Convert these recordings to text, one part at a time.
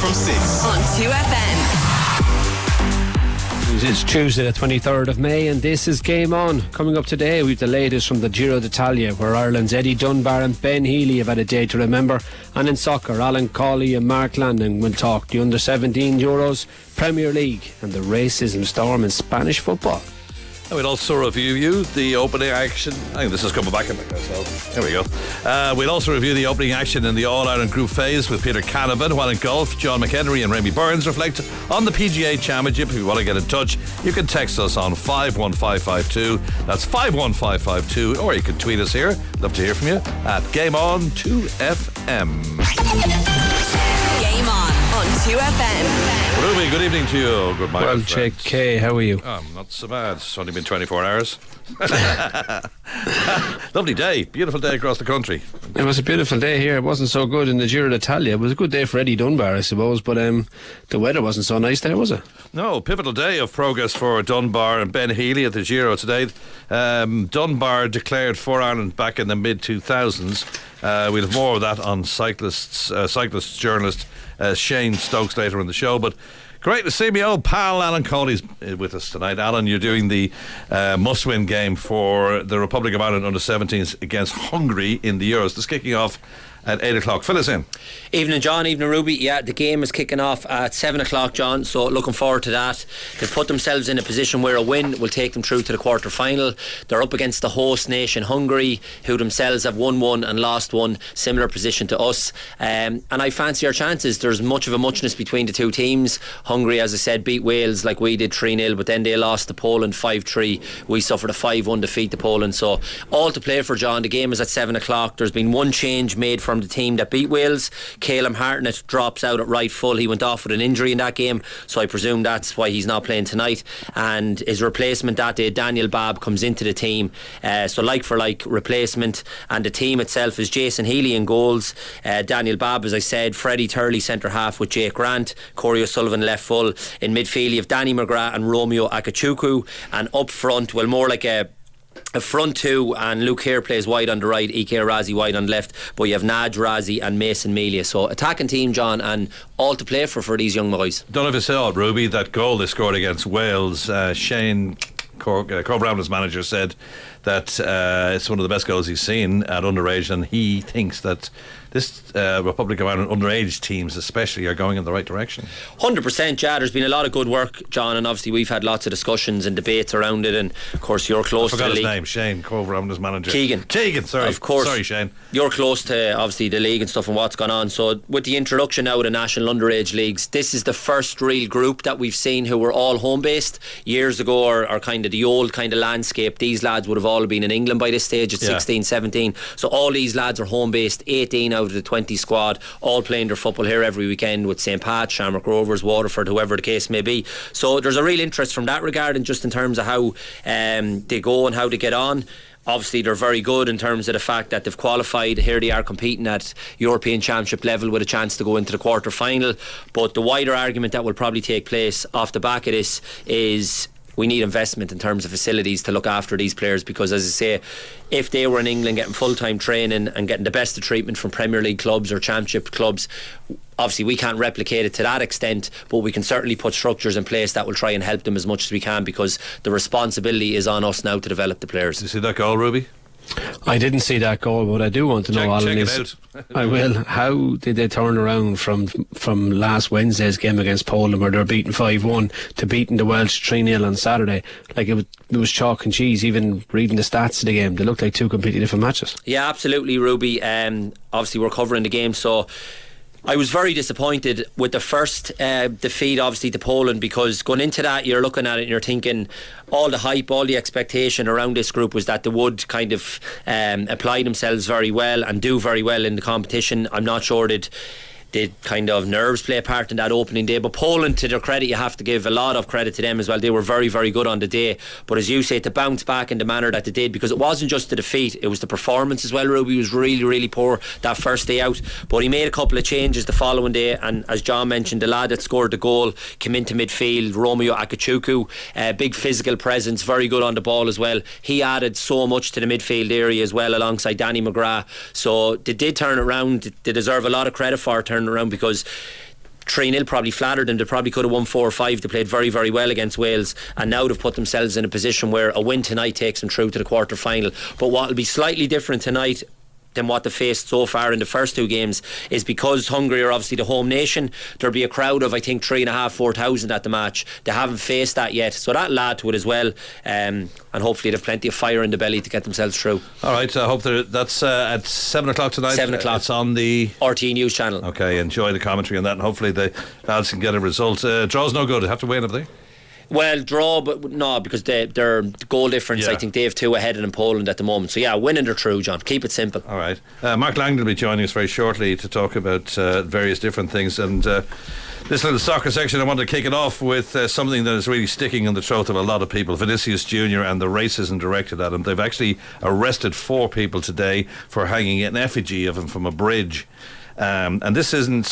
from 6 on 2FM. It's Tuesday the 23rd of May and this is Game On. Coming up today we've the latest from the Giro d'Italia, where Ireland's Eddie Dunbar and Ben Healy have had a day to remember. And in soccer, Alan Cawley and Mark Landon will talk the under-17 Euros, Premier League and the racism storm in Spanish football. And we'll also review the opening action. I think this is coming back in myself. There we go. We'll also review the opening action in the All-Ireland Group phase with Peter Canavan, while in golf, John McHenry and Remy Burns reflect on the PGA Championship. If you want to get in touch, you can text us on 51552. That's 51552. Or you can tweet us here. Love to hear from you at Game On 2FM. Game On 2FM. Ruby, good evening to you. Good morning. Well, Jake K, how are you? Not so bad. It's only been 24 hours. Lovely day. Beautiful day across the country. It was a beautiful day here. It wasn't so good in the Giro d'Italia. It was a good day for Eddie Dunbar, I suppose, but the weather wasn't so nice there, was it? No, pivotal day of progress for Dunbar and Ben Healy at the Giro today. Dunbar declared for Ireland back in the mid-2000s. We'll have more of that on cyclist journalist Shane Stokes later in the show, but great to see my old pal Alan Cawley's with us tonight. Alan, you're doing the must-win game for the Republic of Ireland under-17s against Hungary in the Euros. This is kicking off at 8 o'clock. Fill us in. Evening, John. Evening, Ruby. Yeah, the game is kicking off at 7 o'clock, John, so looking forward to that. They've put themselves in a position where a win will take them through to the quarter final. They're up against the host nation Hungary, who themselves have won one and lost one, similar position to us, and I fancy our chances. There's much of a muchness between the two teams. Hungary, as I said, beat Wales like we did 3-0, but then they lost to Poland 5-3. We suffered a 5-1 defeat to Poland, so all to play for, John. The game is at 7 o'clock. There's been one change made from the team that beat Wales. Calum Hartnett drops out at right full. He went off with an injury in that game, so I presume that's why he's not playing tonight, and his replacement that day, Daniel Babb, comes into the team, so like for like replacement. And the team itself is Jason Healy in goals, Daniel Babb, as I said, Freddie Turley centre half with Jake Grant, Corey O'Sullivan left full. In midfield you have Danny McGrath and Romeo Akachukwu, and up front, well, more like a front two, and Luke Hare plays wide on the right, Ike Razi wide on the left, but you have Naj Razi and Mason Melia. So attacking team, John, and all to play for these young boys. Don't know if you saw it, Ruby, that goal they scored against Wales. Shane Corbrowne, as manager, said that it's one of the best goals he's seen at underage, and he thinks that this Republic of Ireland underage teams especially are going in the right direction. 100%, yeah. There's been a lot of good work, John, and obviously we've had lots of discussions and debates around it, and of course you're close to the league. I forgot his name. Shane Corbrowne, as manager. Keegan, sorry. Of course. Sorry, Shane. You're close to obviously the league and stuff and what's gone on. So with the introduction now of the national underage leagues, this is the first real group that we've seen who were all home based. Years ago, or kind of the old kind of landscape, these lads would have all been in England by this stage at 16, 17. So all these lads are home based. 18 out of the 20 squad all playing their football here every weekend with St. Pat, Shamrock Rovers, Waterford, whoever the case may be. So there's a real interest from that regard, and just in terms of how they go and how they get on. Obviously they're very good in terms of the fact that they've qualified. Here they are competing at European Championship level with a chance to go into the quarter final. But the wider argument that will probably take place off the back of this is we need investment in terms of facilities to look after these players, because as I say, if they were in England getting full-time training and getting the best of treatment from Premier League clubs or Championship clubs, obviously we can't replicate it to that extent, but we can certainly put structures in place that will try and help them as much as we can, because the responsibility is on us now to develop the players. Did you see that goal, Ruby? I didn't see that goal, but I do want to know, Alan, check it out. I will. How did they turn around from last Wednesday's game against Poland, where they were beaten 5-1, to beating the Welsh 3-0 on Saturday? Like it was chalk and cheese. Even reading the stats of the game, they looked like two completely different matches. Yeah, absolutely, Ruby. Obviously we're covering the game, so I was very disappointed with the first defeat, obviously, to Poland, because going into that, you're looking at it and you're thinking all the hype, all the expectation around this group was that they would kind of apply themselves very well and do very well in the competition. I'm not sure did kind of nerves play a part in that opening day, but Poland, to their credit, you have to give a lot of credit to them as well. They were very, very good on the day, but as you say, to bounce back in the manner that they did, because it wasn't just the defeat, it was the performance as well. Ruby was really, really poor that first day out, but he made a couple of changes the following day, and as John mentioned, the lad that scored the goal came into midfield, Romeo Akachukwu, big physical presence, very good on the ball as well. He added so much to the midfield area as well, alongside Danny McGrath. So they did turn it around. They deserve a lot of credit for turning around, because 3-0 probably flattered them. They probably could have won 4 or 5. They played very, very well against Wales, and now they've put themselves in a position where a win tonight takes them through to the quarter final. But what will be slightly different tonight than what they faced so far in the first 2 games is because Hungary are obviously the home nation. There'll be a crowd of I think 3,500-4,000 at the match. They haven't faced that yet, so that'll add to it as well, and hopefully they've plenty of fire in the belly to get themselves through. Alright, I hope that's at 7 o'clock tonight. 7 o'clock. It's on the RTE News channel. Okay, enjoy the commentary on that, and hopefully the lads can get a result. Draw's no good, they have to win, have they? Well, draw, but no, because their goal difference, I think they have 2 ahead in Poland at the moment. So yeah, winning they're through, John. Keep it simple. All right. Mark Langdon will be joining us very shortly to talk about various different things. And this little soccer section, I want to kick it off with something that is really sticking in the throat of a lot of people. Vinicius Jr. and the racism directed at him. They've actually arrested 4 people today for hanging an effigy of him from a bridge. And this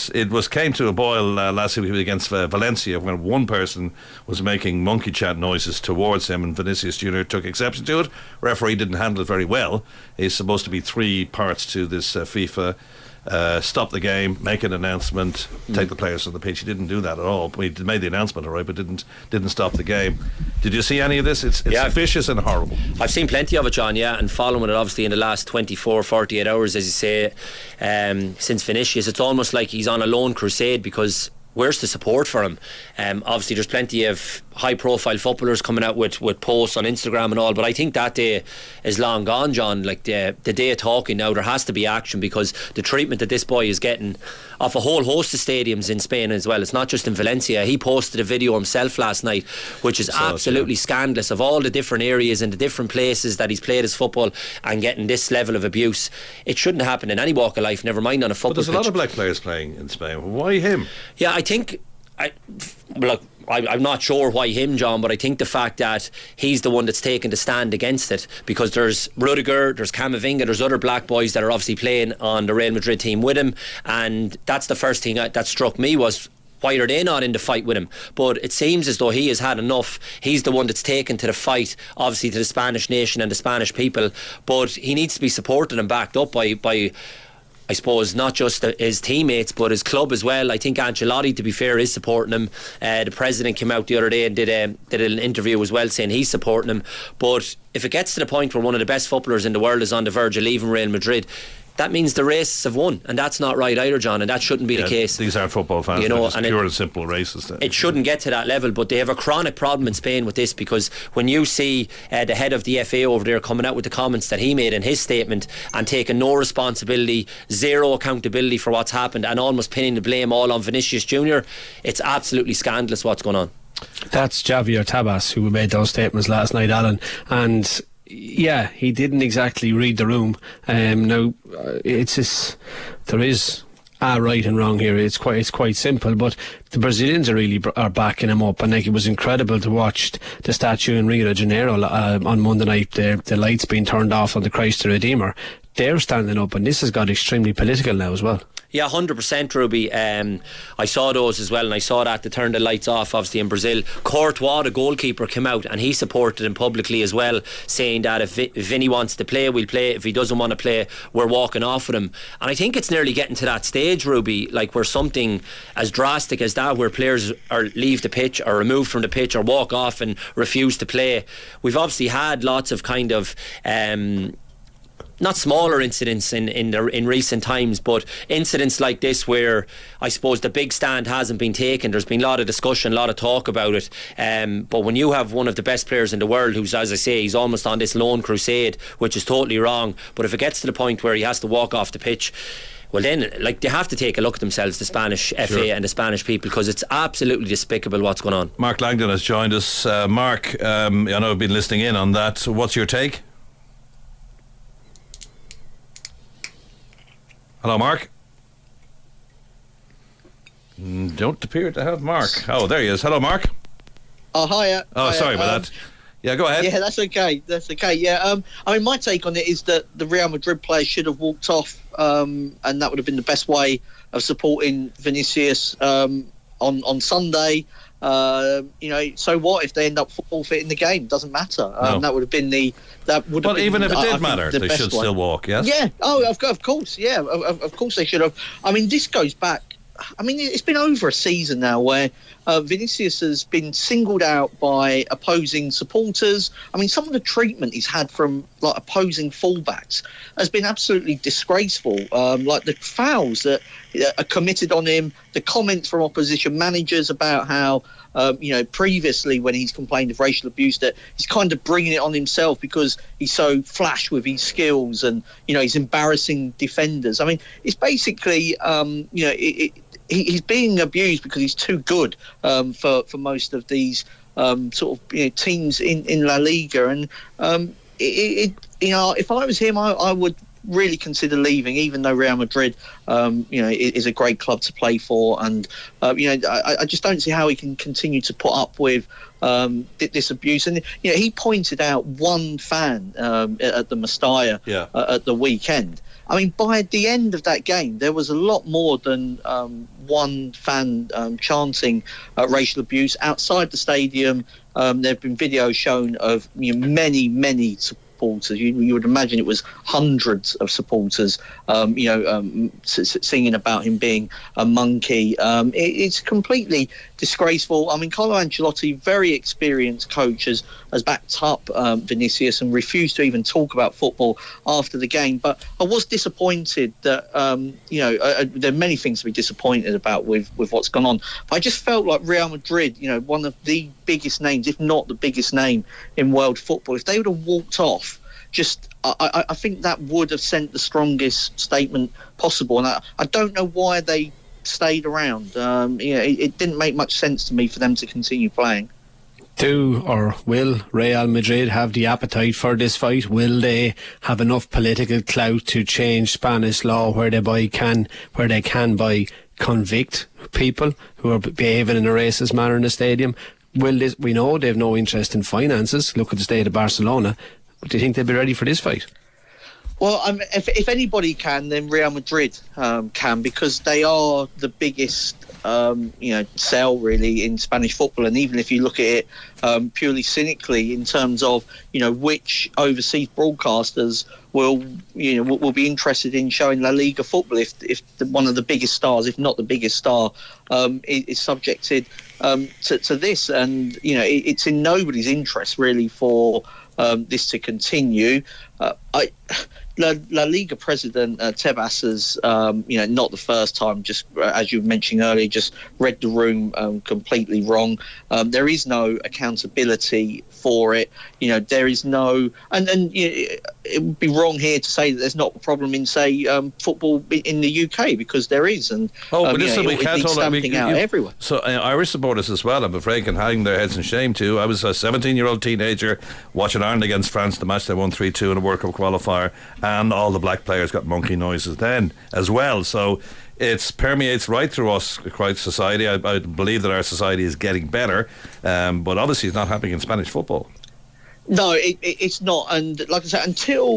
came to a boil last week against Valencia, when one person was making monkey chant noises towards him, and Vinicius Jr. took exception to it. Referee didn't handle it very well. It's supposed to be 3 parts to this FIFA. Stop the game, make an announcement, take the players from the pitch. He didn't do that at all. He made the announcement, all right, but didn't stop the game. Did you see any of this? It's vicious and horrible. I've seen plenty of it, John, and following it obviously in the last 24, 48 hours, as you say, since Vinicius. It's almost like he's on a lone crusade, because where's the support for him? Obviously there's plenty of high profile footballers coming out with posts on Instagram and all, but I think that day is long gone, John. Like the day of talking now, there has to be action, because the treatment that this boy is getting off a whole host of stadiums in Spain as well. It's not just in Valencia. He posted a video himself last night, which is absolutely scandalous, of all the different areas and the different places that he's played his football, and getting this level of abuse. It shouldn't happen in any walk of life, never mind on a football pitch. But there's a lot of black players playing in Spain. Why him? Yeah, I think I'm not sure why him, John, but I think the fact that he's the one that's taken the stand against it, because there's Rudiger, there's Camavinga, there's other black boys that are obviously playing on the Real Madrid team with him, and that's the first thing that struck me was, why are they not in the fight with him? But it seems as though he has had enough. He's the one that's taken to the fight, obviously, to the Spanish nation and the Spanish people, but he needs to be supported and backed up by I suppose not just his teammates but his club as well. I think Ancelotti, to be fair, is supporting him. The president came out the other day and did an interview as well, saying he's supporting him. But if it gets to the point where one of the best footballers in the world is on the verge of leaving Real Madrid, that means the racists have won, and that's not right either, John, and that shouldn't be the case. These aren't football fans, they're just pure and simple racists. It shouldn't get to that level, but they have a chronic problem in Spain with this, because when you see the head of the FA over there coming out with the comments that he made in his statement and taking no responsibility, zero accountability for what's happened, and almost pinning the blame all on Vinicius Jr., it's absolutely scandalous what's going on. That's Javier Tebas who made those statements last night, Alan, and yeah, he didn't exactly read the room. Now, there is right and wrong here. It's quite simple, but the Brazilians are backing him up, and like, it was incredible to watch the statue in Rio de Janeiro on Monday night. The lights being turned off on the Christ the Redeemer. They're standing up, and this has got extremely political now as well. Yeah, 100%, Ruby. I saw those as well, and I saw that they turned the lights off, obviously, in Brazil. Courtois, the goalkeeper, came out and he supported him publicly as well, saying that if Vinny wants to play, we'll play. If he doesn't want to play, we're walking off with him. And I think it's nearly getting to that stage, Ruby, like where something as drastic as that, where players leave the pitch or removed from the pitch or walk off and refuse to play. We've obviously had lots of kind of not smaller incidents in recent times, but incidents like this where I suppose the big stand hasn't been taken. There's been a lot of discussion, a lot of talk about it, but when you have one of the best players in the world who's, as I say, he's almost on this lone crusade, which is totally wrong, but if it gets to the point where he has to walk off the pitch, well then, like, they have to take a look at themselves, the Spanish FA and the Spanish people, because it's absolutely despicable what's going on. Mark Langdon has joined us. Mark, I know I've been listening in on that. So what's your take? Hello, Mark. Don't appear to have Mark. Oh, there he is. Hello, Mark. Oh, hiya. Oh, hiya. Sorry about that. Yeah, go ahead. Yeah, that's okay. Yeah, I mean, my take on it is that the Real Madrid players should have walked off, and that would have been the best way of supporting Vinicius on Sunday. So what if they end up forfeiting the game? Doesn't matter. No. That would have been Well, even if it did matter, they should still walk. Yes. Yeah. Oh, of course. Yeah. Of course they should have. I mean, this goes back I mean, it's been over a season now where Vinicius has been singled out by opposing supporters. I mean, some of the treatment he's had from like opposing fullbacks has been absolutely disgraceful. Like the fouls that are committed on him, the comments from opposition managers about how previously when he's complained of racial abuse, that he's kind of bringing it on himself because he's so flash with his skills and, he's embarrassing defenders. I mean, it's basically, he's being abused because he's too good for most of these teams in La Liga. And, if I was him, I would really consider leaving, even though Real Madrid, is a great club to play for, and I just don't see how he can continue to put up with this abuse. And he pointed out one fan at the Mestalla at the weekend. I mean, by the end of that game, there was a lot more than one fan chanting racial abuse outside the stadium. There have been videos shown of many supporters. You would imagine it was hundreds of supporters, singing about him being a monkey. It's completely disgraceful. I mean, Carlo Ancelotti, very experienced coach, has backed up Vinicius and refused to even talk about football after the game. But I was disappointed that, there are many things to be disappointed about with what's gone on. But I just felt like Real Madrid, one of the biggest names, if not the biggest name in world football, if they would have walked off, I think that would have sent the strongest statement possible. And I don't know why they stayed around. It didn't make much sense to me for them to continue playing. Will Real Madrid have the appetite for this fight? Will they have enough political clout to change Spanish law where they can convict people who are behaving in a racist manner in the stadium? We know they've no interest in finances. Look at the state of Barcelona. Do you think they'll be ready for this fight? Well, if anybody can, then Real Madrid can, because they are the biggest sell really in Spanish football. And even if you look at it purely cynically in terms of which overseas broadcasters will be interested in showing La Liga football, if one of the biggest stars, if not the biggest star, is subjected to this, and it's in nobody's interest really for this to continue. La Liga president Tebas has, not the first time, just as you were mentioning earlier, just read the room completely wrong. There is no accountability for it. There is no, and it would be wrong here to say that there's not a problem in, say, football in the UK, because there is. And but listen, we can't stamping out everywhere. So Irish supporters as well, I'm afraid, can hang their heads in shame too. I was a 17-year-old teenager watching Ireland against France, the match they won 3-2 in a World Cup qualifier, and all the black players got monkey noises then as well. So it permeates right through us, quite society. I believe that our society is getting better, but obviously it's not happening in Spanish football. No, it's not. And like I said,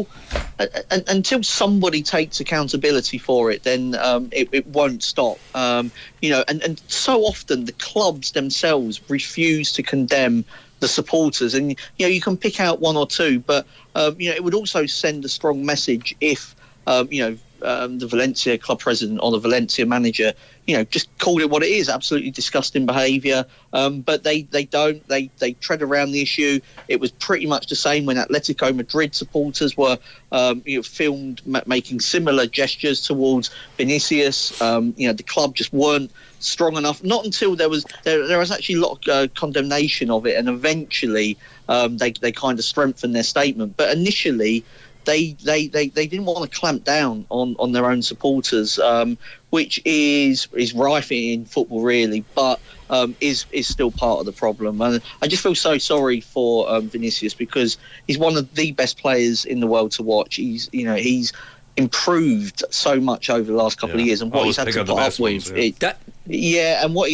until somebody takes accountability for it, then it won't stop. And so often the clubs themselves refuse to condemn the supporters, and you can pick out one or two, but it would also send a strong message if the Valencia club president or the Valencia manager just called it what it is, absolutely disgusting behaviour, but they don't, they tread around the issue. It was pretty much the same when Atletico Madrid supporters were filmed making similar gestures towards Vinicius. The club just weren't strong enough, not until there was actually a lot of condemnation of it, and eventually they kind of strengthened their statement. But initially they didn't want to clamp down on their own supporters, which is rife in football really, but is still part of the problem. And I just feel so sorry for Vinicius, because he's one of the best players in the world to watch. He's improved so much over the last couple of years, and what he's had to put up with, and what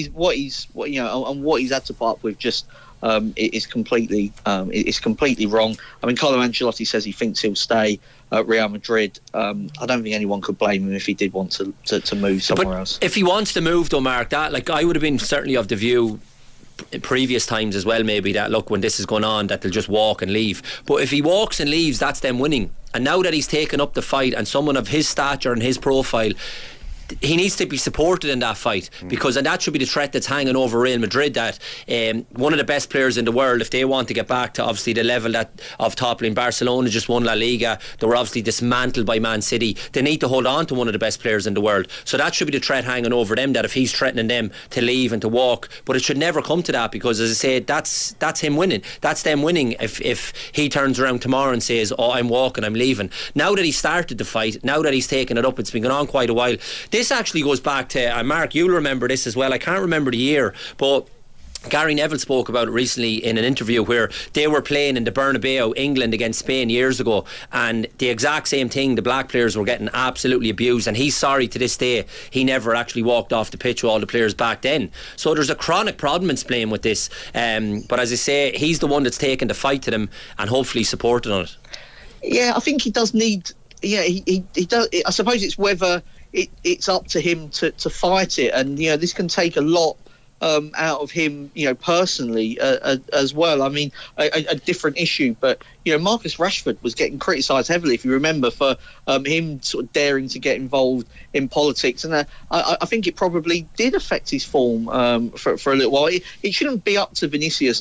he's had to put up with just is completely wrong. I mean, Carlo Ancelotti says he thinks he'll stay at Real Madrid. I don't think anyone could blame him if he did want to move somewhere else. If he wants to move though, Mark, that I would have been certainly of the view in previous times as well, maybe, that look, when this is going on, that they'll just walk and leave. But if he walks and leaves, that's them winning. And now that he's taken up the fight, and someone of his stature and his profile he needs to be supported in that fight, because and that should be the threat that's hanging over Real Madrid, that one of the best players in the world, if they want to get back to obviously the level that of toppling. Barcelona just won La Liga, they were obviously dismantled by Man City. They need to hold on to one of the best players in the world, so that should be the threat hanging over them, that if he's threatening them to leave and to walk, but it should never come to that, because as I say, that's him winning, that's them winning if he turns around tomorrow and says, oh, I'm walking, I'm leaving. Now that he started the fight, now that he's taken it up, it's been going on quite a while. This actually goes back to, Mark, you'll remember this as well, I can't remember the year, but Gary Neville spoke about it recently in an interview where they were playing in the Bernabeu, England against Spain years ago, and the exact same thing, the black players were getting absolutely abused, and he's sorry to this day he never actually walked off the pitch with all the players back then. So there's a chronic problem in Spain with this, but as I say, he's the one that's taken the fight to them and hopefully supported on it. Yeah, I think he does need, he does. I suppose it's whether it's up to him to fight it, and this can take a lot out of him, personally as well. I mean, a different issue, but Marcus Rashford was getting criticised heavily, if you remember, for him sort of daring to get involved in politics, and I think it probably did affect his form for a little while. It shouldn't be up to Vinicius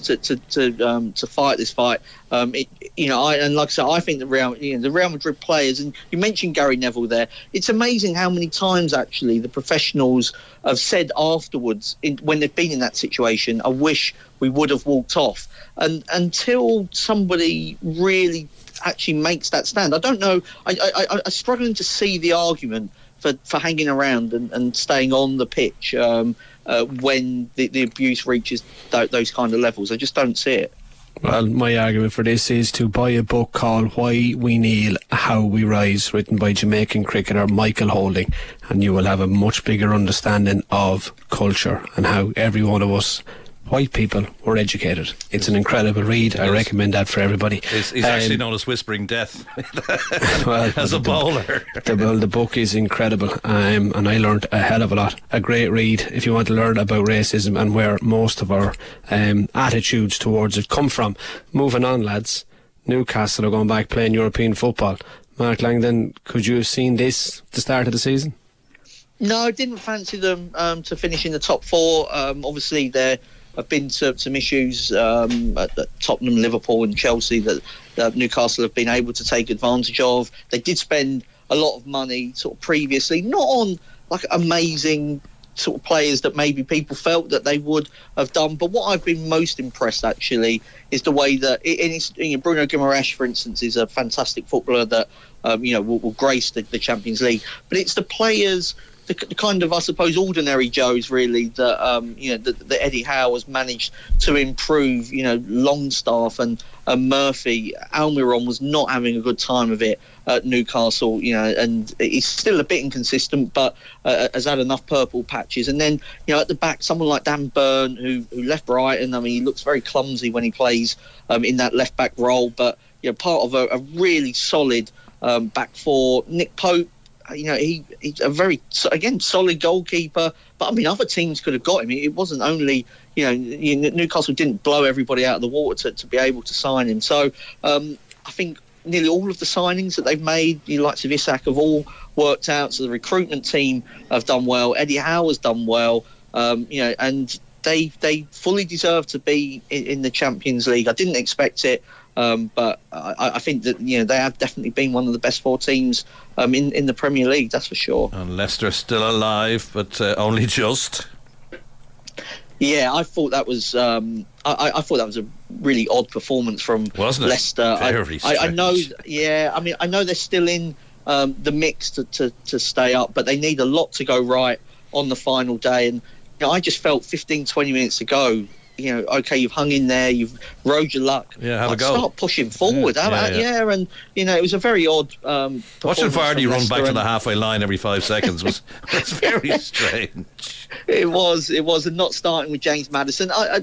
to fight this fight. And like I said, I think the Real Madrid players, and you mentioned Gary Neville there. It's amazing how many times actually the professionals have said afterwards, when they've been in that situation, I wish we would have walked off. And until somebody really actually makes that stand, I don't know. I'm struggling to see the argument for hanging around and staying on the pitch when the abuse reaches those kind of levels. I just don't see it. Well, my argument for this is to buy a book called Why We Kneel, How We Rise, written by Jamaican cricketer Michael Holding, and you will have a much bigger understanding of culture and how every one of us white people were educated. It's an incredible read. I recommend that for everybody. He's actually known as Whispering Death well, as a bowler. The book is incredible, and I learned a hell of a lot. A great read if you want to learn about racism and where most of our attitudes towards it come from. Moving on, lads, Newcastle are going back playing European football. Mark Langdon, could you have seen this at the start of the season? No, I didn't fancy them to finish in the top four. Obviously there have been some issues at Tottenham, Liverpool and Chelsea that Newcastle have been able to take advantage of. They did spend a lot of money sort of previously, not on like amazing sort of players that maybe people felt that they would have done. But what I've been most impressed actually is the way that Bruno Guimaraes, for instance, is a fantastic footballer that will grace the Champions League. But it's the players, the kind of, I suppose, ordinary Joes really that that Eddie Howe has managed to improve. Longstaff and Murphy. Almiron was not having a good time of it at Newcastle, and he's still a bit inconsistent, but has had enough purple patches. And then at the back, someone like Dan Burn, who left Brighton. I mean, he looks very clumsy when he plays in that left back role, but part of a really solid back four. Nick Pope. He's a very, again, solid goalkeeper. But, I mean, other teams could have got him. It wasn't only, Newcastle didn't blow everybody out of the water to be able to sign him. So I think nearly all of the signings that they've made, the likes of Isak, have all worked out. So the recruitment team have done well. Eddie Howe has done well, and they fully deserve to be in the Champions League. I didn't expect it. But I think that they have definitely been one of the best four teams in the Premier League, that's for sure. And Leicester still alive, but only just. Yeah, I thought that was I thought that was a really odd performance from Leicester. Very strange. I know. Yeah, I mean, I know they're still in the mix to stay up, but they need a lot to go right on the final day. And I just felt 15-20 minutes ago, okay, you've hung in there, you've rode your luck. Yeah, have a go. Start pushing forward. Yeah, and it was a very odd. Watching Vardy run back to the halfway line every 5 seconds was very strange. It was, and not starting with James Maddison. I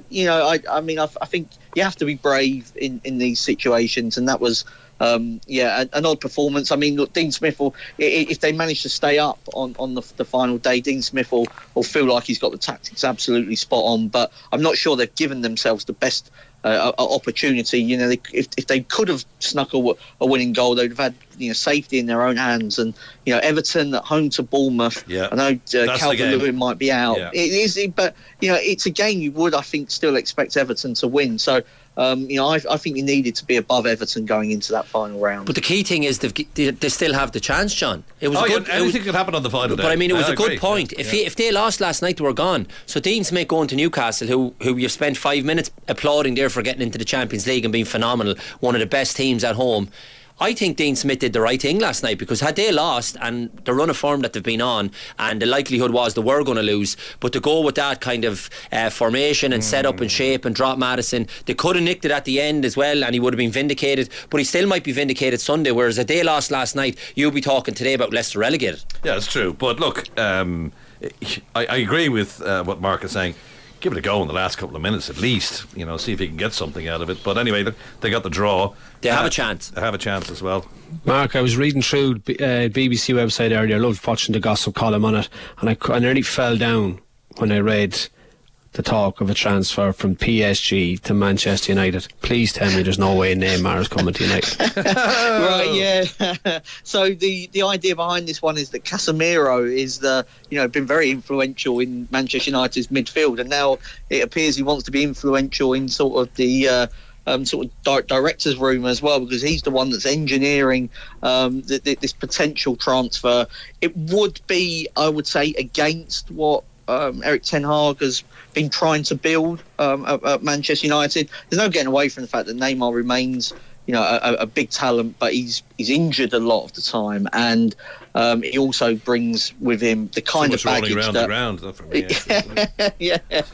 think you have to be brave in these situations, and that was. An odd performance. I mean, look, Dean Smith will, if they manage to stay up on the final day, Dean Smith will feel like he's got the tactics absolutely spot on. But I'm not sure they've given themselves the best opportunity. You know, if they could have snuck a winning goal, they'd have had safety in their own hands. And Everton at home to Bournemouth. Yeah. I know Calvert-Lewin might be out. Yeah. It is, but it's a game you would, I think, still expect Everton to win. So. I think you needed to be above Everton going into that final round. But the key thing is they still have the chance, John. Anything could happen on the final day. But I mean, it was a good point. Yeah. If they lost last night, they were gone. So Dean Smith going to Newcastle, who you've spent 5 minutes applauding there for getting into the Champions League and being phenomenal, one of the best teams at home. I think Dean Smith did the right thing last night, because had they lost, and the run of form that they've been on, and the likelihood was they were going to lose, but to go with that kind of formation and set up and shape and drop Maddison, they could have nicked it at the end as well, and he would have been vindicated, but he still might be vindicated Sunday, whereas if they lost last night, you'll be talking today about Leicester relegated. Yeah, it's true. But look, I agree with what Mark is saying. Give it a go in the last couple of minutes at least, see if you can get something out of it. But anyway, they got the draw. They have a chance. They have a chance as well. Mark, I was reading through BBC website earlier. I loved watching the gossip column on it, and I nearly fell down when I read the talk of a transfer from PSG to Manchester United. Please tell me there's no way Neymar is coming to United. Right, yeah. So the idea behind this one is that Casemiro is been very influential in Manchester United's midfield, and now it appears he wants to be influential in sort of the director's room as well, because he's the one that's engineering this potential transfer. It would be, I would say, against what Erik ten Hag has been trying to build at Manchester United. There's no getting away from the fact that Neymar remains a big talent, but he's injured a lot of the time, and he also brings with him the kind of baggage rolling around the ground. Yeah.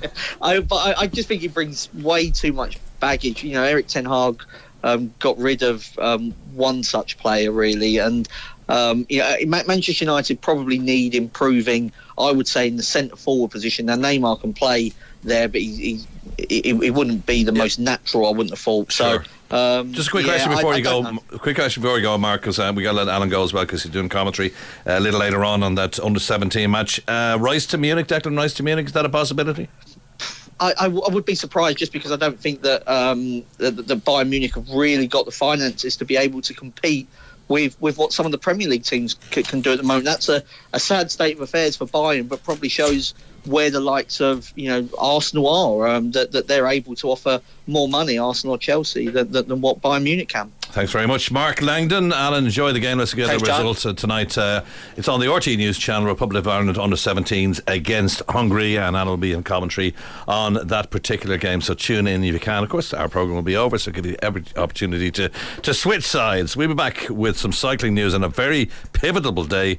I just think he brings way too much baggage. Erik ten Hag got rid of one such player really, and Manchester United probably need improving, I would say, in the centre forward position. Now Neymar can play there, but he wouldn't be the most natural, I wouldn't have thought. Sure. So just a quick question before you go. Quick question before we go, Mark, because we got to let Alan go as well, because he's doing commentary a little later on that under-17 match. Rice to Munich, Declan Rice to Munich, is that a possibility? I would be surprised, just because I don't think that that Bayern Munich have really got the finances to be able to compete with what some of the Premier League teams can do at the moment. That's a sad state of affairs for Bayern, but probably shows where the likes of Arsenal are, that they're able to offer more money, Arsenal or Chelsea, than what Bayern Munich can. Thanks very much, Mark Langdon. Alan, enjoy the game. Let's get the results tonight. It's on the RT News channel. Republic of Ireland under-17s against Hungary, and Alan will be in commentary on that particular game, so tune in if you can. Of course, our programme will be over, so give you every opportunity to switch sides. We'll be back with some cycling news on a very pivotal day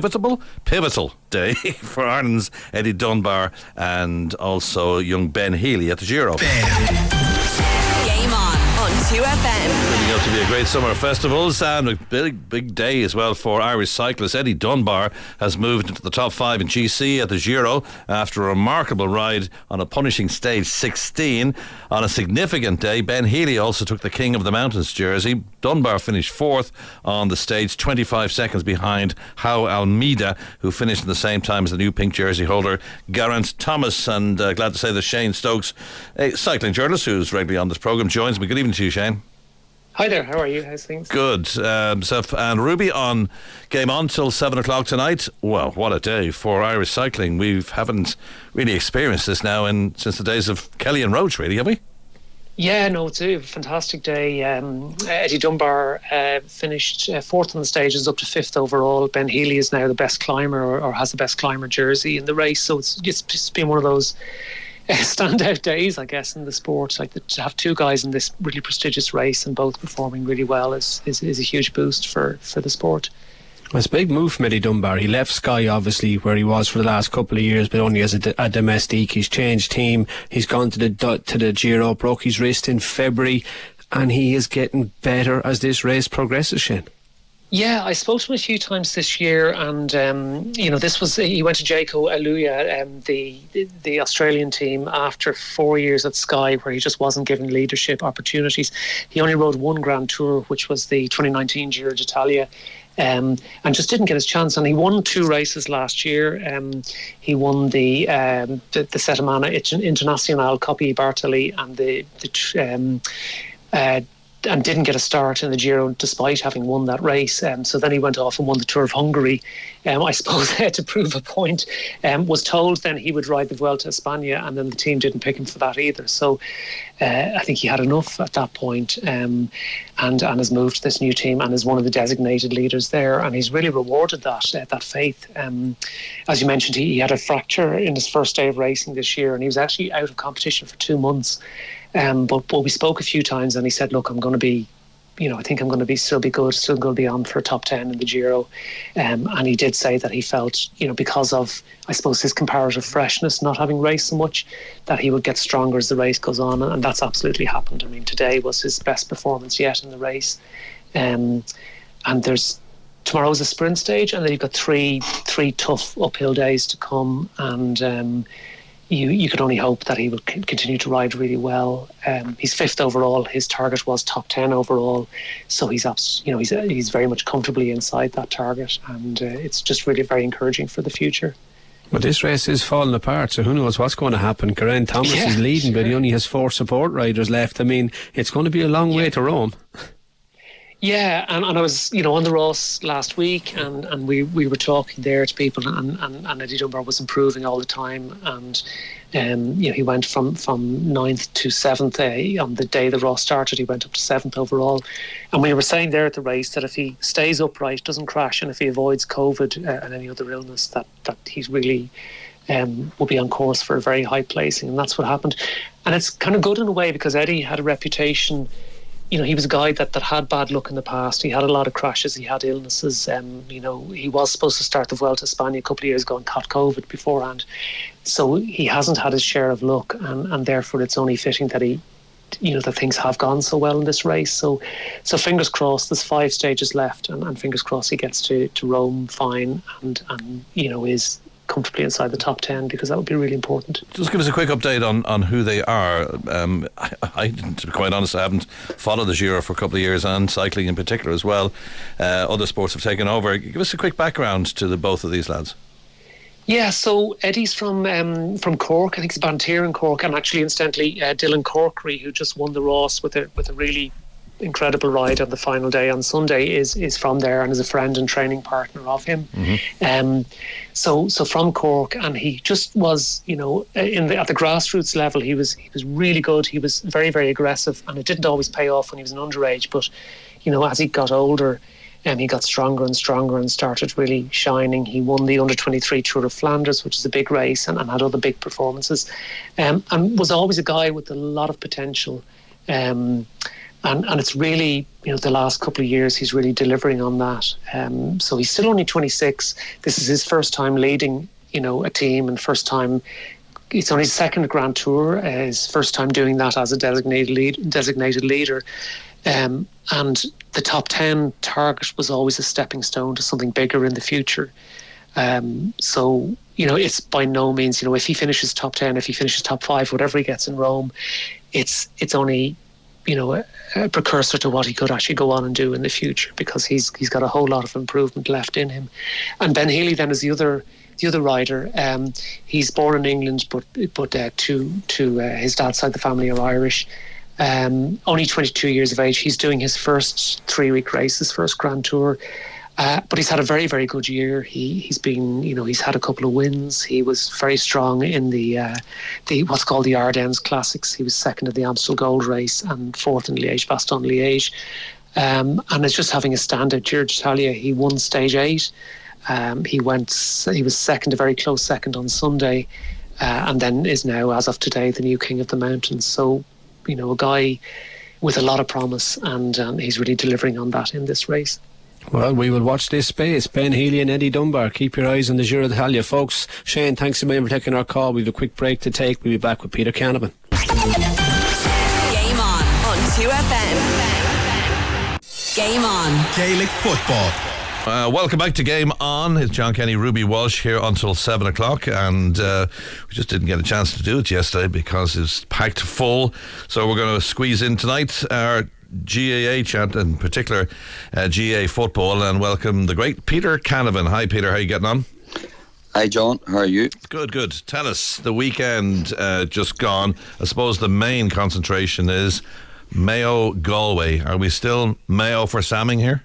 for Ireland's Eddie Dunbar and also young Ben Healy at the Giro. Game on 2FM. Leading up to be a great summer of festivals, and a big day as well for Irish cyclist Eddie Dunbar has moved into the top 5 in GC at the Giro after a remarkable ride on a punishing stage 16. On a significant day, Ben Healy also took the King of the Mountains jersey. Dunbar finished 4th on the stage, 25 seconds behind João Almeida, who finished at the same time as the new pink jersey holder Geraint Thomas. And glad to say that Shane Stokes, a cycling journalist who's regularly on this programme, joins me. Good evening to you, Shane. Hi there, how are you? How's things? Good. And Ruby on Game On till 7 o'clock tonight. Well, what a day for Irish cycling. We haven't really experienced this now since the days of Kelly and Roach, really, have we? Yeah, no, it's a fantastic day. Eddie Dunbar finished 4th on the stage, is up to 5th overall. Ben Healy is now the best climber, or has the best climber jersey in the race. So it's just been one of those standout days, I guess, in the sport. Like, to have two guys in this really prestigious race and both performing really well is a huge boost for the sport. It's a big move from Eddie Dunbar. He left Sky, obviously, where he was for the last couple of years, but only as a domestique. He's changed team. He's gone to the Giro, broke his wrist in February, and he is getting better as this race progresses, Shane. Yeah, I spoke to him a few times this year, and this was, he went to Jayco Aluya, the Australian team, after 4 years at Sky, where he just wasn't given leadership opportunities. He only rode one Grand Tour, which was the 2019 Giro d'Italia. and just didn't get his chance. And he won 2 races last year. He won the Settimana Internazionale Coppi Bartali and and didn't get a start in the Giro despite having won that race. So then he went off and won the Tour of Hungary. I suppose to prove a point, was told then he would ride the Vuelta a España, and then the team didn't pick him for that either. So I think he had enough at that point, and has moved to this new team and is one of the designated leaders there, and he's really rewarded that faith. As you mentioned, he had a fracture in his first day of racing this year, and he was actually out of competition for 2 months. But we spoke a few times, and he said, look, I'm going to be, I think I'm going to still be good, still going to be on for top 10 in the Giro. And he did say that he felt, because of, I suppose, his comparative freshness, not having raced so much, that he would get stronger as the race goes on. And that's absolutely happened. I mean, today was his best performance yet in the race. And tomorrow's a sprint stage, and then you've got three tough uphill days to come. And you could only hope that he will continue to ride really well. He's 5th overall. His target was top 10 overall, so he's very much comfortably inside that target, and it's just really very encouraging for the future. Well, this race is falling apart, so who knows what's going to happen. Geraint Thomas is leading, but he only has 4 support riders left. I mean, it's going to be a long way to Rome. Yeah, and I was, on the Ross last week, and we were talking there to people, and Eddie Dunbar was improving all the time, and he went from 9th to 7th on the day the Ross started. He went up to 7th overall, and we were saying there at the race that if he stays upright, doesn't crash, and if he avoids COVID and any other illness, that he's really will be on course for a very high placing, and that's what happened. And it's kind of good in a way, because Eddie had a reputation. He was a guy that had bad luck in the past. He had a lot of crashes. He had illnesses. He was supposed to start the Vuelta a España a couple of years ago and caught COVID beforehand. So he hasn't had his share of luck, and therefore it's only fitting that that things have gone so well in this race. So fingers crossed. There's 5 stages left, and fingers crossed he gets to Rome fine, and is comfortably inside the top 10, because that would be really important. Just give us a quick update on who they are. I, to be quite honest, I haven't followed the Giro for a couple of years, and cycling in particular as well. Other sports have taken over. Give us a quick background to both of these lads. Yeah, so Eddie's from Cork. I think it's Bantir in Cork, and actually, incidentally, Dylan Corkery, who just won the Ross with a really incredible ride on the final day on Sunday, is from there and is a friend and training partner of him. Mm-hmm. So from Cork, and he just was, at the grassroots level, he was really good. He was very, very aggressive, and it didn't always pay off when he was an underage, but as he got older, he got stronger and stronger and started really shining. He won the under-23 Tour of Flanders, which is a big race, and had other big performances, and was always a guy with a lot of potential. And it's really, the last couple of years he's really delivering on that. So he's still only 26. This is his first time leading, a team, and first time. It's only his second Grand Tour. His first time doing that as a designated leader. And the top 10 target was always a stepping stone to something bigger in the future. So it's by no means, if he finishes top 10, if he finishes top 5, whatever he gets in Rome, it's only a precursor to what he could actually go on and do in the future, because he's got a whole lot of improvement left in him. And Ben Healy then is the other rider. He's born in England, but to his dad's side, the family are Irish. Only 22 years of age. He's doing his first 3-week race, his first Grand Tour. But he's had a very, very good year. He's been, he's had a couple of wins. He was very strong in the what's called the Ardennes Classics. He was second at the Amstel Gold Race and 4th in Liège-Bastogne-Liège. And it's just having a standout Giro d'Italia. He won stage 8. He was second, a very close second on Sunday, and then is now, as of today, the new king of the mountains. So, a guy with a lot of promise, and he's really delivering on that in this race. Well, we will watch this space. Ben Healy and Eddie Dunbar. Keep your eyes on the Giro d'Italia, folks. Shane, thanks a million for taking our call. We have a quick break to take. We'll be back with Peter Canavan. Game on 2FM. Game on. Gaelic football. Welcome back to Game On. It's John Kenny, Ruby Walsh here until 7 o'clock, and we just didn't get a chance to do it yesterday because it's packed full, so we're going to squeeze in tonight our GAH and in particular GA football, and welcome the great Peter Canavan. Hi Peter, how are you getting on? Hi John, how are you? Good. Tell us, the weekend just gone, I suppose the main concentration is Mayo Galway. Are we still Mayo for Samming here?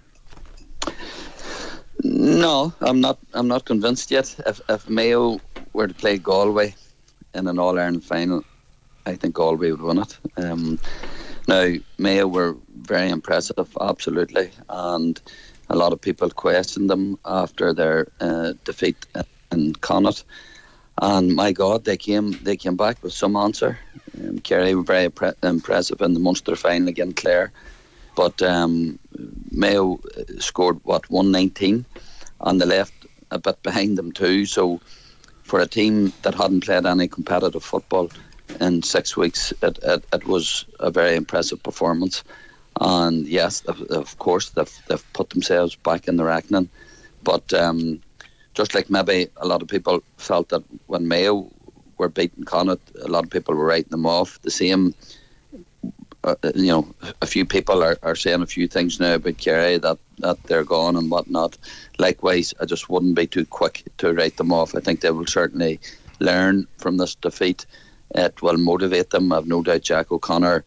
No, I'm not convinced yet. If Mayo were to play Galway in an All-Ireland final, I think Galway would win it. Now, Mayo were very impressive, absolutely, and a lot of people questioned them after their defeat in Connacht. And my God, they came back with some answer. Kerry were very impressive in the Munster final against Clare, but Mayo scored 119, and they left a bit behind them too. So for a team that hadn't played any competitive football in 6 weeks, it was a very impressive performance. And yes, of course they've put themselves back in the reckoning, but just like maybe a lot of people felt that when Mayo were beating Connacht, a lot of people were writing them off. The same, a few people are saying a few things now about Kerry that they're gone and whatnot. Likewise, I just wouldn't be too quick to write them off. I think they will certainly learn from this defeat. It will motivate them. I've no doubt Jack O'Connor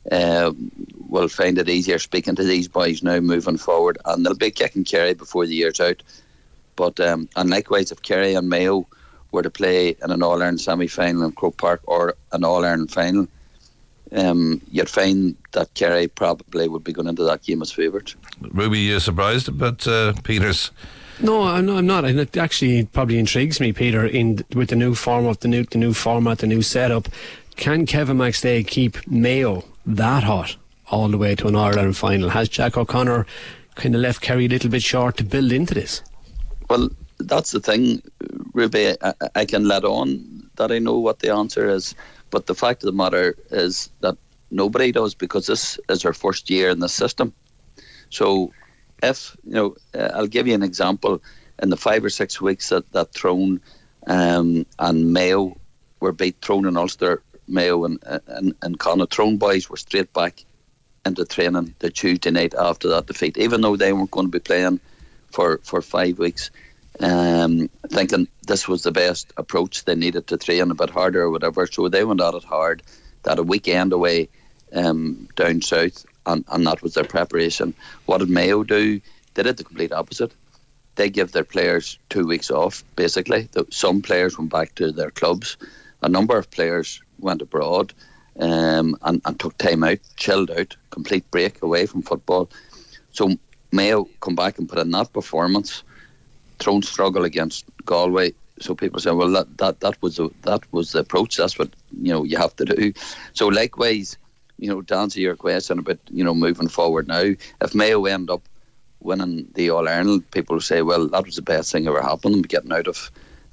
will find it easier speaking to these boys now moving forward, and they'll be kicking Kerry before the year's out. But and likewise, if Kerry and Mayo were to play in an All-Ireland semi-final in Croke Park or an All-Ireland final, you'd find that Kerry probably would be going into that game as favourites. Ruby, you surprised about Peter's? No, I'm not. And it actually probably intrigues me, Peter, with the new format, the new format, the new setup. Can Kevin McStay keep Mayo that hot all the way to an All-Ireland final? Has Jack O'Connor kind of left Kerry a little bit short to build into this? Well, that's the thing, Ruby. I can let on that I know what the answer is, but the fact of the matter is that nobody does, because this is our first year in the system. So if, I'll give you an example. In the 5 or 6 weeks that Tyrone and Mayo were beat, Tyrone and Ulster, Mayo and Connacht, Tyrone boys were straight back into training the Tuesday night after that defeat, even though they weren't going to be playing for 5 weeks, thinking this was the best approach. They needed to train a bit harder or whatever, so they went at it hard. They had a weekend away down south, and that was their preparation. What did Mayo do? They did the complete opposite. They give their players 2 weeks off, basically. Some players went back to their clubs. A number of players went abroad and took time out, chilled out, complete break away from football. So Mayo come back and put in that performance. Tyrone struggle against Galway. So people say, well, that was the approach. That's what you have to do. So likewise, to answer your question about moving forward now, if Mayo end up winning the All Ireland, people will say, well, that was the best thing ever happened, them getting out of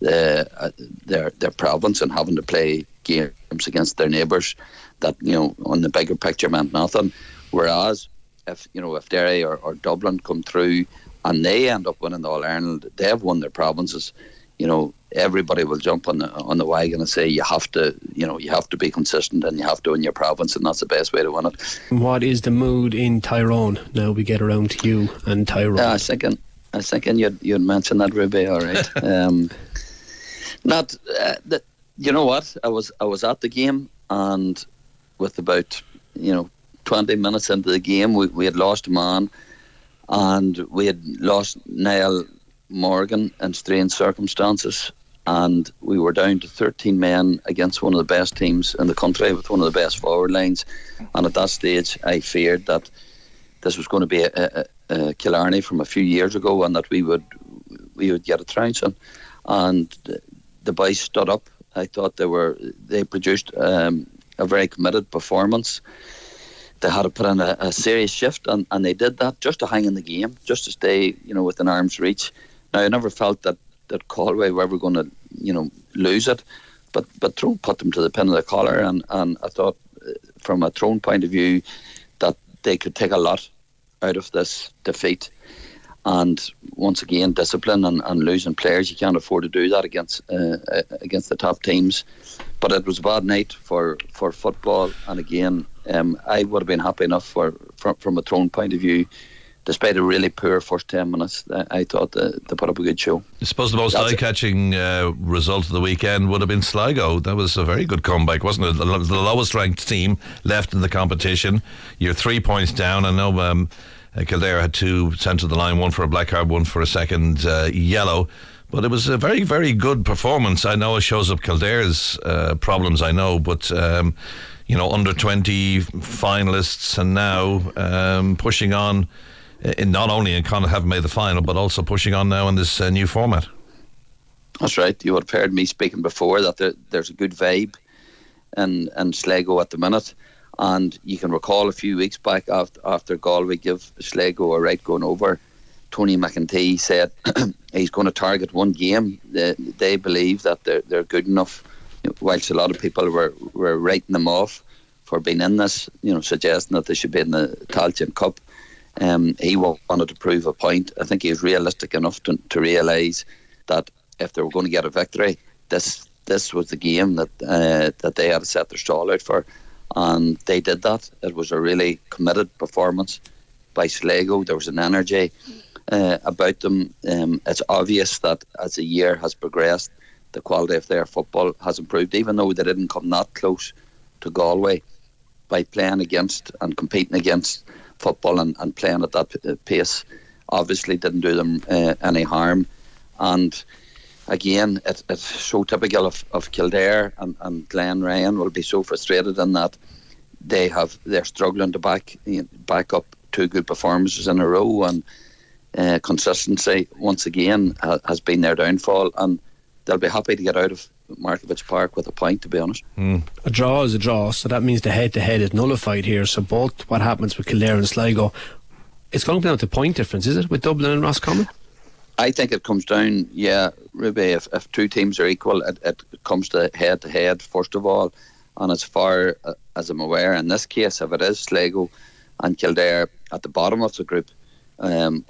their province and having to play games against their neighbours that on the bigger picture meant nothing. Whereas if Derry or Dublin come through and they end up winning the All Ireland, they have won their provinces. Everybody will jump on the wagon and say you have to be consistent and you have to win your province, and that's the best way to win it. What is the mood in Tyrone now we get around to you and Tyrone? I was thinking you'd mention that, Ruby. All right. You know what? I was at the game, and with about 20 minutes into the game, we had lost a man, and we had lost Niall Morgan in strange circumstances, and we were down to 13 men against one of the best teams in the country with one of the best forward lines. And at that stage I feared that this was going to be a Killarney from a few years ago, and that we would get a trouncing. And the boys stood up. I thought they produced a very committed performance. They had to put in a serious shift, and they did that just to hang in the game, just to stay within arm's reach. Now, I never felt that Galway were ever going to lose it, but Tyrone put them to the pin of the collar, and I thought from a Tyrone point of view that they could take a lot out of this defeat. And once again, discipline and losing players, you can't afford to do that against the top teams. But it was a bad night for football, and again, I would have been happy enough for from a throwing point of view, despite a really poor first 10 minutes, I thought they put up a good show. I suppose the most eye-catching result of the weekend would have been Sligo. That was a very good comeback, wasn't it? The lowest ranked team left in the competition. You're 3 points down. I know Kildare had 2 sent to the line, one for a black card, one for a second yellow. But it was a very, very good performance. I know it shows up Kildare's problems, I know, but under 20 finalists, and now pushing on, not only in Connacht having made the final, but also pushing on now in this new format. That's right. You would have heard me speaking before that there's a good vibe in Sligo at the minute. And you can recall a few weeks back after Galway give Sligo a right going over, Tony McEntee said he's going to target one game. They believe that they're good enough, whilst a lot of people were writing them off for being in this, suggesting that they should be in the Tailteann Cup. He wanted to prove a point. I think he was realistic enough to realise that if they were going to get a victory, this was the game that they had to set their stall out for, and they did that. It was a really committed performance by Sligo. There was an energy about them. It's obvious that as the year has progressed, the quality of their football has improved, even though they didn't come that close to Galway. By playing against and competing against football and playing at that pace, obviously didn't do them any harm. And again, it's so typical of Kildare, and Glenn Ryan will be so frustrated in that they're struggling to back up 2 good performances in a row, and consistency once again has been their downfall, and they'll be happy to get out of Markievicz Park with a point, to be honest. A draw is a draw, so that means the head-to-head is nullified here. So both what happens with Kildare and Sligo, it's going to be down to point difference, is it, with Dublin and Roscommon? I think it comes down, Ruby, if 2 teams are equal, it comes to head first of all. And as far as I'm aware, in this case, if it is Sligo and Kildare at the bottom of the group, on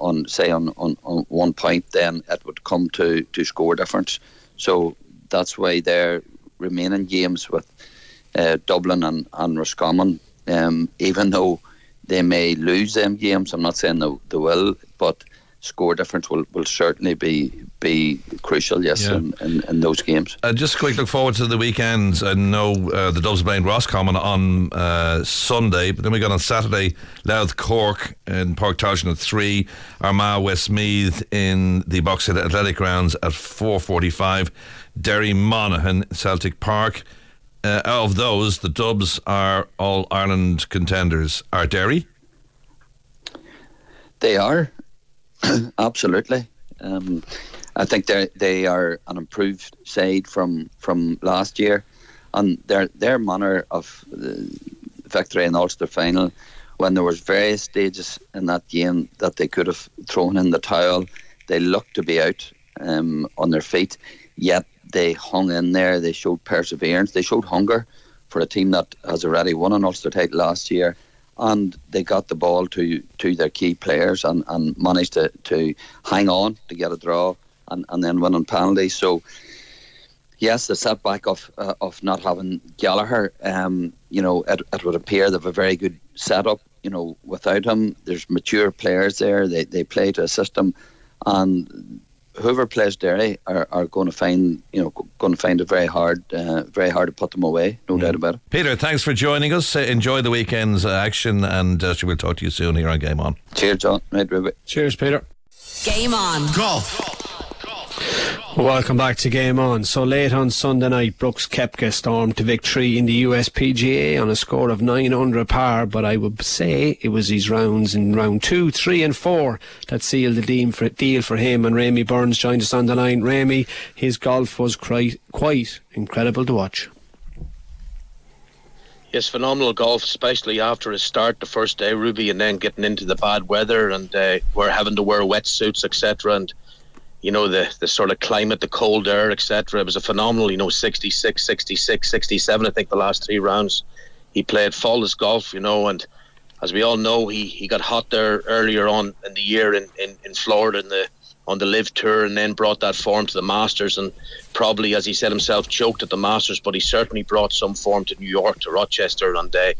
1 point, then it would come to score difference. So that's why their remaining games with Dublin and Roscommon, even though they may lose them games, I'm not saying they will, but score difference will certainly be crucial, yes, yeah, in those games. Just a quick look forward to the weekend. I know the Dubs playing Roscommon on Sunday, but then we got on Saturday Louth Cork in Park Tailteann at 3, Armagh Westmeath in the Boxhead Athletic Grounds at 4:45, Derry Monaghan Celtic Park. Of those, the Dubs are All Ireland contenders. Are Derry? They are. Absolutely. I think they are an improved side from last year, and their manner of victory in the Ulster final, when there was various stages in that game that they could have thrown in the towel, they looked to be out on their feet, yet they hung in there. They showed perseverance, they showed hunger for a team that has already won an Ulster title last year. And they got the ball to their key players and managed to hang on to get a draw and then win on penalties. So, yes, the setback of not having Gallagher, it would appear they have a very good setup. Without him, there's mature players there. They play to a system, and whoever plays Derry are going to find it very hard to put them away, no doubt about it. Peter, thanks for joining us. Enjoy the weekend's action, and we'll talk to you soon here on Game On. Cheers, John. Right, Ruby. Cheers, Peter. Game On. Golf. Welcome back to Game On. So late on Sunday night, Brooks Koepka stormed to victory in the USPGA on a score of 9 under par, but I would say it was his rounds in round 2, 3 and 4 that sealed the deal for him, and Ramey Burns joined us on the line. Ramey, his golf was quite incredible to watch. Yes, phenomenal golf, especially after his start the first day, Ruby, and then getting into the bad weather, and we're having to wear wetsuits, etc., and the sort of climate, the cold air, etc. It was a phenomenal, 66, 66, 67, I think the last 3 rounds. He played flawless golf, and as we all know, he got hot there earlier on in the year in Florida on the Live Tour, and then brought that form to the Masters, and probably, as he said himself, choked at the Masters, but he certainly brought some form to New York, to Rochester, and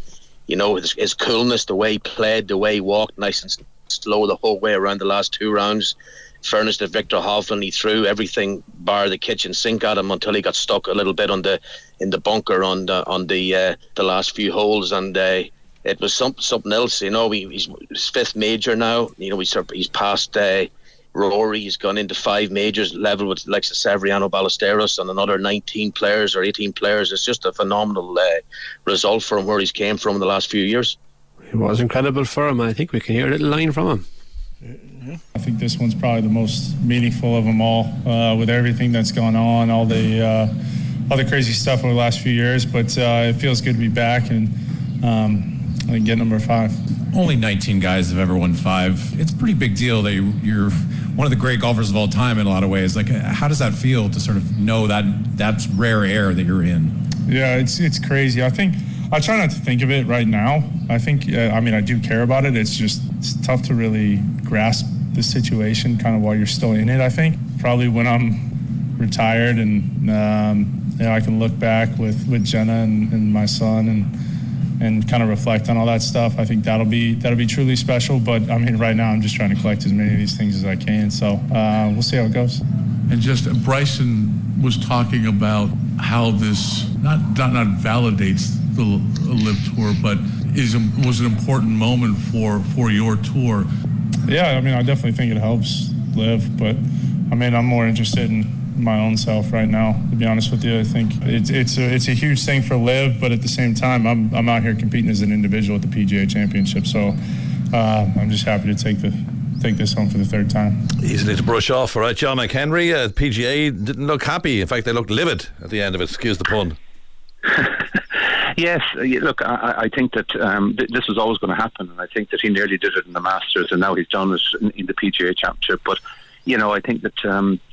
You know, his coolness, the way he played, the way he walked, nice and slow the whole way around the last 2 rounds. Fairness to Victor Hovland, he threw everything bar the kitchen sink at him until he got stuck a little bit in the bunker on the last few holes, and it was something else. You know, he's his 5th major now. You know, he's passed Rory. He's gone into 5 majors, level with Alexis Severiano Ballesteros and another 19 players or 18 players. It's just a phenomenal result from where he's came from in the last few years. It was incredible for him. I think we can hear a little line from him. I think this one's probably the most meaningful of them all, with everything that's gone on, all the crazy stuff over the last few years. But it feels good to be back and get number 5. Only 19 guys have ever won 5. It's a pretty big deal that you're one of the great golfers of all time in a lot of ways. Like, how does that feel to sort of know that that's rare air that you're in? Yeah, it's crazy. I think I try not to think of it right now. I think, I do care about it. It's tough to really grasp the situation kind of while you're still in it, I think. Probably when I'm retired and, I can look back with Jenna and my son and kind of reflect on all that stuff. I think that'll be truly special. But, right now I'm just trying to collect as many of these things as I can. So we'll see how it goes. And just Bryson was talking about how this not validates the LIV Tour, but was an important moment for your tour. Yeah, I definitely think it helps LIV, but I'm more interested in my own self right now, to be honest with you. I think it's a huge thing for LIV, but at the same time, I'm out here competing as an individual at the PGA Championship, so I'm just happy to take this home for the 3rd time. Easily to brush off. All right, John McHenry, PGA didn't look happy. In fact, they looked livid at the end of it. Excuse the pun. Yes, look, I think that this was always going to happen, and I think that he nearly did it in the Masters, and now he's done it in the PGA Championship. But, I think that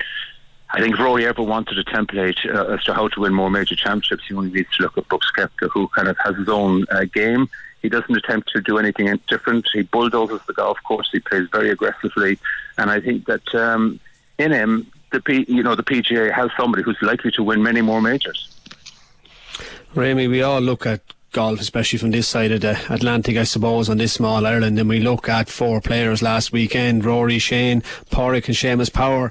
if Rory ever wanted a template as to how to win more major championships, he only needs to look at Brooks Koepka, who kind of has his own game. He doesn't attempt to do anything different. He bulldozes the golf course. He plays very aggressively, and I think that in him, the PGA has somebody who's likely to win many more majors. Rémi, we all look at golf, especially from this side of the Atlantic, I suppose, on this small Ireland, and we look at 4 players last weekend: Rory, Shane, Pádraig and Seamus Power.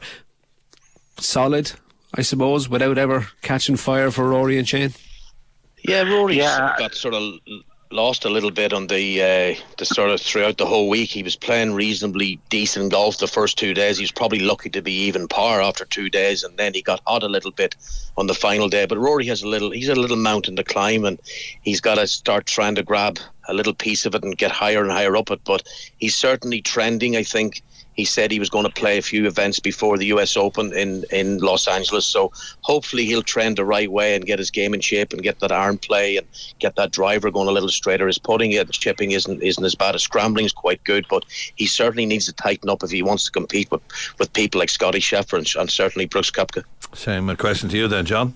Solid, I suppose, without ever catching fire for Rory and Shane. Yeah, Rory got sort of lost a little bit on the sort of throughout the whole week. He was playing reasonably decent golf the first 2 days. He was probably lucky to be even par after 2 days, and then he got hot a little bit on the final day. But Rory he's a little mountain to climb, and he's got to start trying to grab a little piece of it and get higher and higher up it. But he's certainly trending, I think. He said he was going to play a few events before the US Open in Los Angeles, so hopefully he'll trend the right way and get his game in shape and get that iron play and get that driver going a little straighter. His putting and chipping isn't as bad. His scrambling is quite good, but he certainly needs to tighten up if he wants to compete with people like Scotty Scheffler and certainly Brooks Koepka. Same question to you then, John.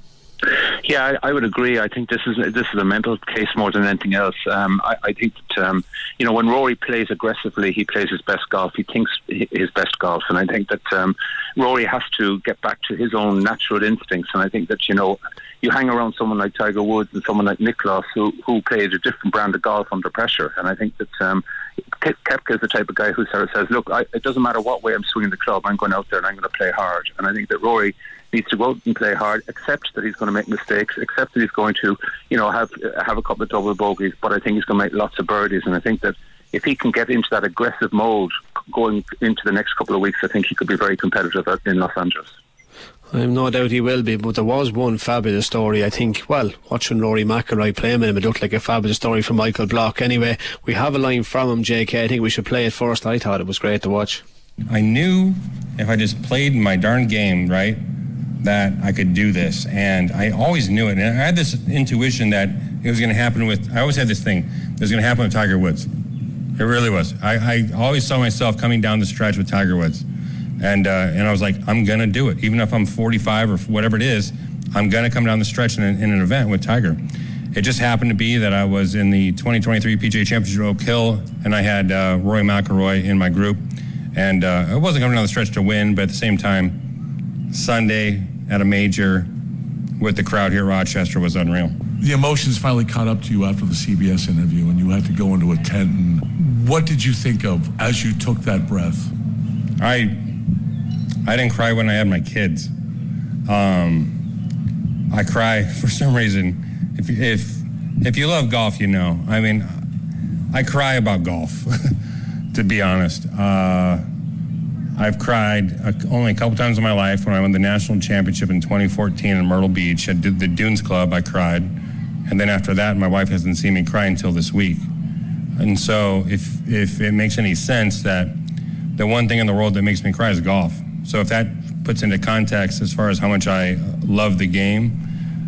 Yeah, I would agree. I think this is a mental case more than anything else. I think that when Rory plays aggressively, he plays his best golf. He thinks his best golf, and I think that Rory has to get back to his own natural instincts. And I think that you hang around someone like Tiger Woods and someone like Nicklaus who plays a different brand of golf under pressure. And I think that Koepka is the type of guy who sort of says, "Look, it doesn't matter what way I'm swinging the club. I'm going out there and I'm going to play hard." And I think that Rory needs to go out and play hard, accept that he's going to make mistakes, accept that he's going to, have a couple of double bogeys, but I think he's going to make lots of birdies. And I think that if he can get into that aggressive mode going into the next couple of weeks, I think he could be very competitive out in Los Angeles. I've no doubt he will be, but there was one fabulous story, I think. Well, watching Rory McIlroy play him, it looked like a fabulous story from Michael Block. Anyway, we have a line from him, JK. I think we should play it first. I thought it was great to watch. I knew if I just played my darn game, right, that I could do this, and I always knew it. And I had this intuition that it was going to happen I always had this thing, it was going to happen with Tiger Woods. It really was. I always saw myself coming down the stretch with Tiger Woods, and I was like, I'm going to do it. Even if I'm 45 or whatever it is, I'm going to come down the stretch in an event with Tiger. It just happened to be that I was in the 2023 PGA Championship at Oak Hill, and I had Rory McIlroy in my group, and I wasn't coming down the stretch to win, but at the same time, Sunday at a major, with the crowd here at Rochester was unreal. The emotions finally caught up to you after the CBS interview, and you had to go into a tent. And what did you think of as you took that breath? I didn't cry when I had my kids. I cry for some reason. If you love golf, you know. I mean, I cry about golf, to be honest. I've cried only a couple times in my life. When I won the national championship in 2014 in Myrtle Beach at the Dunes Club, I cried. And then after that, my wife hasn't seen me cry until this week. And so if it makes any sense, that the one thing in the world that makes me cry is golf. So if that puts into context as far as how much I love the game,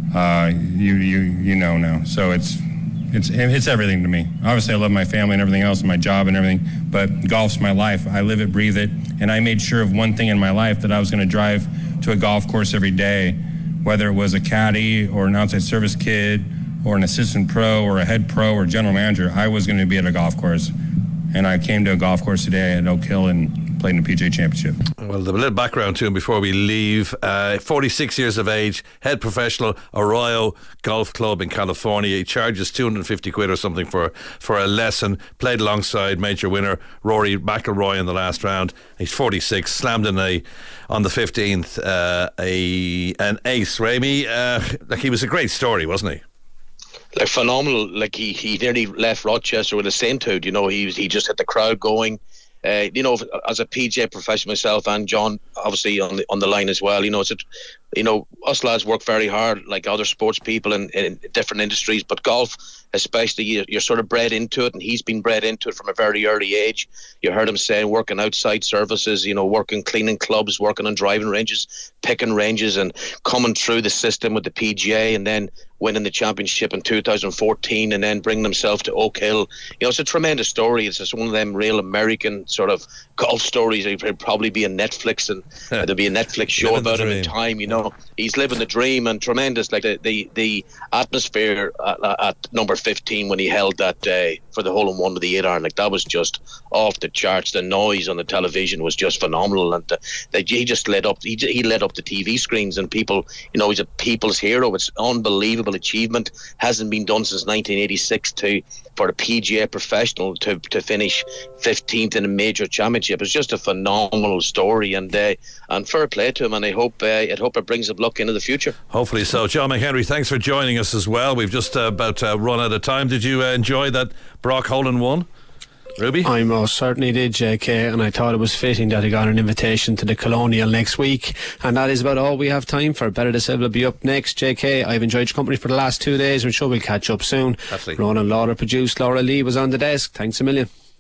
you know now. So it's everything to me. Obviously, I love my family and everything else, and my job and everything, but golf's my life. I live it, breathe it, and I made sure of one thing in my life, that I was going to drive to a golf course every day, whether it was a caddy or an outside service kid or an assistant pro or a head pro or general manager. I was going to be at a golf course, and I came to a golf course today at Oak Hill and played in the PGA Championship. Well, a little background to him before we leave. 46 years of age, head professional, Arroyo Golf Club in California. He charges 250 quid or something for a lesson. Played alongside major winner Rory McIlroy in the last round. He's 46, slammed in on the 15th an ace. Ramey, like, he was a great story, wasn't he? Like, phenomenal. Like, he nearly left Rochester with a sainthood. You know, he just had the crowd going. You know, as a PGA professional myself, and John obviously on the line as well, you know, us lads work very hard like other sports people in different industries, but golf especially, you're sort of bred into it, and he's been bred into it from a very early age. You heard him saying working outside services, you know, working cleaning clubs, working on driving ranges, picking ranges, and coming through the system with the PGA, and then winning the championship in 2014, and then bringing himself to Oak Hill. You know, it's a tremendous story. It's just one of them real American sort of golf stories. It'd probably be a Netflix, and there'd be a Netflix show about him in time. You know, he's living the dream, and tremendous. Like the atmosphere at number 15 when he held that day for the hole in one with the 8-iron, like, that was just off the charts. The noise on the television was just phenomenal, and he just lit up. He lit up the TV screens, and people, you know, he's a people's hero. It's unbelievable achievement. Hasn't been done since 1986 for a PGA professional to finish 15th in a major championship. It's just a phenomenal story, and fair play to him, and I hope it brings him luck into the future. Hopefully so. John McHenry, thanks for joining us as well. We've just about run out of time. Did you enjoy that Brock hole-in-one, Ruby? I most certainly did, JK, and I thought it was fitting that he got an invitation to the Colonial next week. And that is about all we have time for. Better to Say will be up next. JK, I've enjoyed your company for the last 2 days. I'm sure we'll catch up soon. Absolutely. Ronan Lauder produced. Laura Lee was on the desk. Thanks a million.